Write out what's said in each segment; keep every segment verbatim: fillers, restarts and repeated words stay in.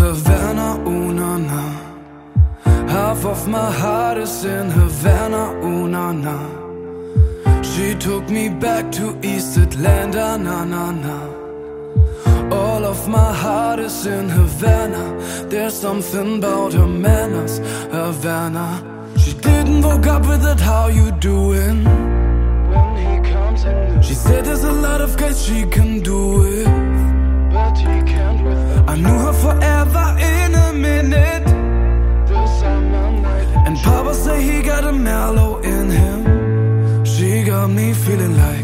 Havana, ooh na na. Half of my heart is in Havana, ooh na na. She took me back to East Atlanta, na na na. All of my heart is in Havana. There's something about her manners, Havana. She didn't woke up with it, how you doing? When he comes in, she said there's a lot of guys she can do it, but he can't with her. I knew her forever in a minute. The summer night, and Papa say he got a mellow in him. She got me feeling like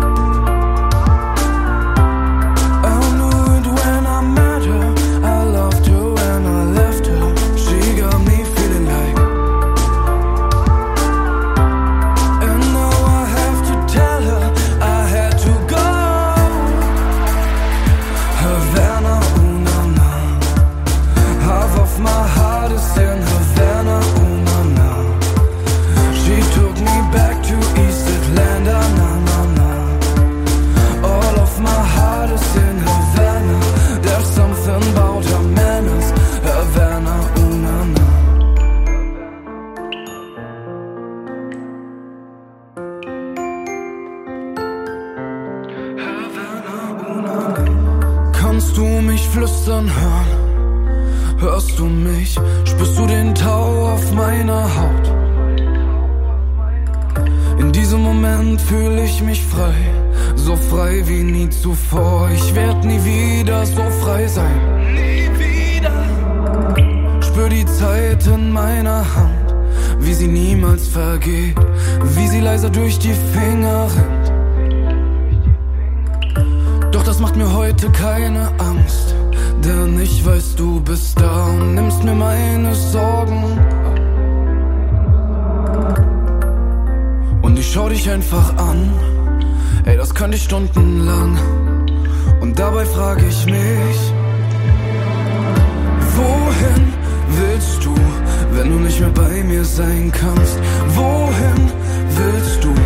kannst du mich flüstern hören? Hörst du mich? Spürst du den Tau auf meiner Haut? In diesem Moment fühle ich mich frei, so frei wie nie zuvor. Ich werd nie wieder so frei sein, nie wieder. Spür die Zeit in meiner Hand, wie sie niemals vergeht, wie sie leiser durch die Finger rennt. Doch das macht mir heute keine Angst, denn ich weiß, du bist da und nimmst mir meine Sorgen. Und ich schau dich einfach an, ey, das könnte ich stundenlang. Und dabei frage ich mich, wohin willst du, wenn du nicht mehr bei mir sein kannst? Wohin willst du?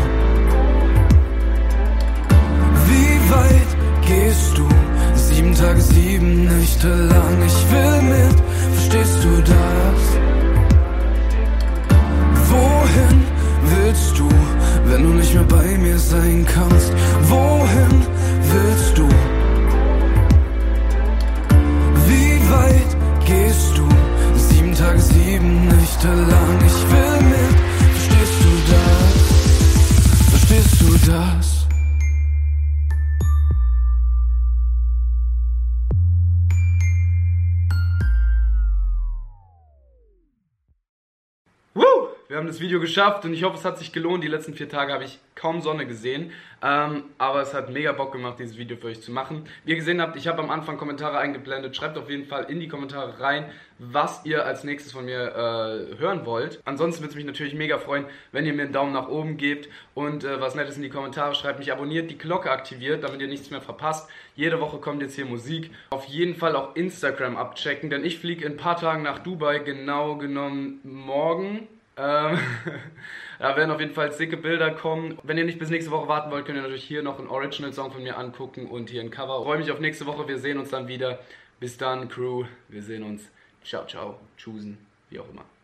Wie weit gehst du? Sieben Tage, sieben Nächte lang. Ich will mit, verstehst du das? Wohin willst du, wenn du nicht mehr bei mir sein kannst? Wohin willst du? Wie weit gehst du? Sieben Tage, sieben Nächte lang. Ich will mit, verstehst du das? Verstehst du das? Woo! Wir haben das Video geschafft und ich hoffe, es hat sich gelohnt. Die letzten vier Tage habe ich kaum Sonne gesehen, ähm, aber es hat mega Bock gemacht, dieses Video für euch zu machen. Wie ihr gesehen habt, ich habe am Anfang Kommentare eingeblendet. Schreibt auf jeden Fall in die Kommentare rein, was ihr als nächstes von mir äh, hören wollt. Ansonsten würde es mich natürlich mega freuen, wenn ihr mir einen Daumen nach oben gebt und äh, was Nettes in die Kommentare schreibt, mich abonniert, die Glocke aktiviert, damit ihr nichts mehr verpasst. Jede Woche kommt jetzt hier Musik. Auf jeden Fall auch Instagram abchecken, denn ich fliege in ein paar Tagen nach Dubai, genau genommen morgen. Ähm, da werden auf jeden Fall dicke Bilder kommen. Wenn ihr nicht bis nächste Woche warten wollt, könnt ihr natürlich hier noch einen Original-Song von mir angucken und hier ein Cover. Ich freue mich auf nächste Woche, wir sehen uns dann wieder. Bis dann, Crew, wir sehen uns. Ciao, ciao, tschüssen, wie auch immer.